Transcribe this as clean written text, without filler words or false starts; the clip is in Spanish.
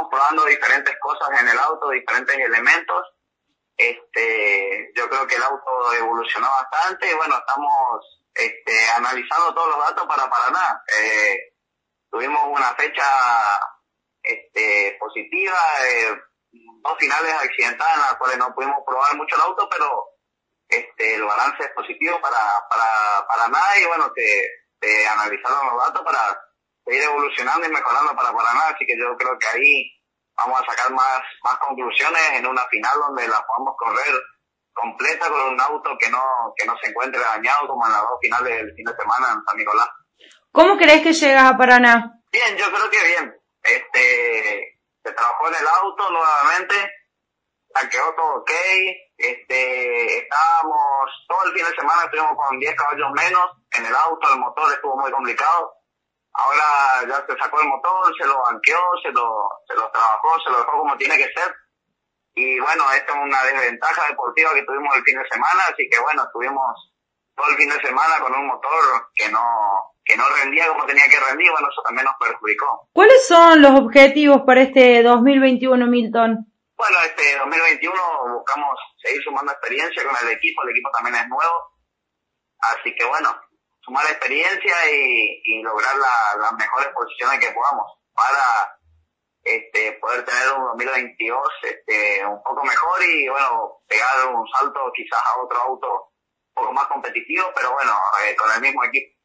probando diferentes cosas en el auto, diferentes elementos. Yo creo que el auto evolucionó bastante y bueno, estamos analizando todos los datos para Paraná. Tuvimos una fecha positiva, 2 finales accidentadas en las cuales no pudimos probar mucho el auto, pero el balance es positivo para Paraná y bueno, que analizaron los datos para seguir evolucionando y mejorando para Paraná, así que yo creo que ahí vamos a sacar más conclusiones en una final donde la podamos correr completa con un auto que no se encuentre dañado como en las 2 finales del fin de semana en San Nicolás. ¿Cómo crees que llegas a Paraná? Bien, yo creo que bien. Se trabajó en el auto nuevamente, quedó todo ok. Estábamos todo el fin de semana, estuvimos con 10 caballos menos en el auto, el motor estuvo muy complicado. Ahora ya se sacó el motor, se lo banqueó, se lo trabajó, se lo dejó como tiene que ser. Y bueno, esta es una desventaja deportiva que tuvimos el fin de semana, así que bueno, estuvimos todo el fin de semana con un motor que no rendía como tenía que rendir, bueno, eso también nos perjudicó. ¿Cuáles son los objetivos para este 2021, Milton? Bueno, 2021 buscamos seguir sumando experiencia con el equipo también es nuevo, así que bueno, sumar experiencia y lograr las mejores posiciones que podamos para poder tener un 2022 un poco mejor y bueno, pegar un salto quizás a otro auto un poco más competitivo, pero bueno, con el mismo equipo.